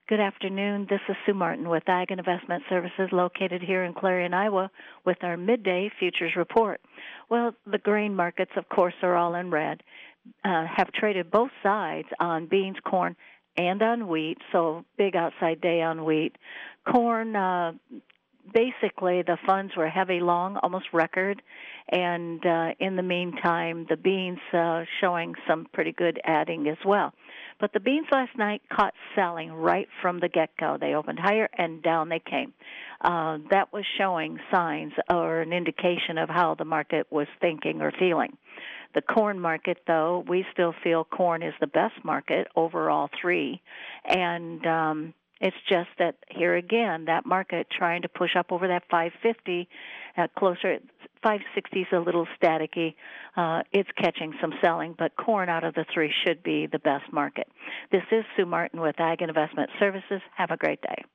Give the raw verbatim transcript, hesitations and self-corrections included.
Good afternoon. This is Sue Martin with Ag and Investment Services located here in Clarion, Iowa with our midday futures report. Well, the grain markets, of course, are all in red, uh, have traded both sides on beans, corn, and on wheat, so big outside day on wheat. Corn, uh, basically the funds were heavy long, almost record, and uh, in the meantime, the beans uh, showing some pretty good adding as well. But the beans last night caught selling right from the get-go. They opened higher and down they came. Uh, that was showing signs or an indication of how the market was thinking or feeling. The corn market, though, we still feel corn is the best market over all three. And um, it's just that here again, that market trying to push up over that five fifty, uh, closer, five sixty is a little staticky. Uh, it's catching some selling, but corn out of the three should be the best market. This is Sue Martin with Ag and Investment Services. Have a great day.